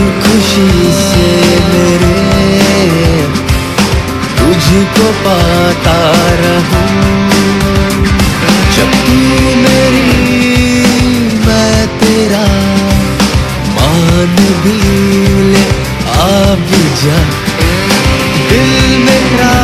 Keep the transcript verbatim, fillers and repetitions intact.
खुशी से मेरे तुझको पाता रहूं। जब तू मेरी मैं तेरा, मान भी ले आ भी जा, दिल मेरा